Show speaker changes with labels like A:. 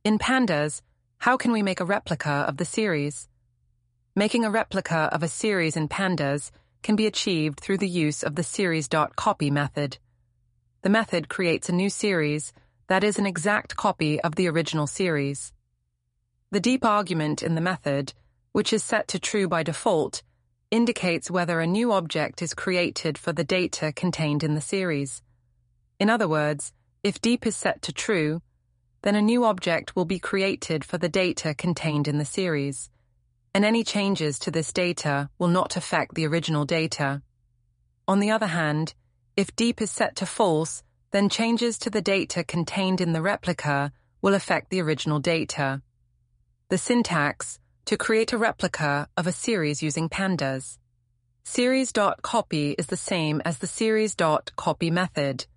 A: In pandas, how can we make a replica of the series? Making a replica of a series in pandas can be achieved through the use of the series.copy method. The method creates a new series that is an exact copy of the original series. The deep argument in the method, which is set to true by default, indicates whether a new object is created for the data contained in the series. In other words, if deep is set to true, then a new object will be created for the data contained in the series, and any changes to this data will not affect the original data. On the other hand, if deep is set to false, then changes to the data contained in the replica will affect the original data. The syntax to create a replica of a series using pandas. Series.copy is the same as the series.copy method.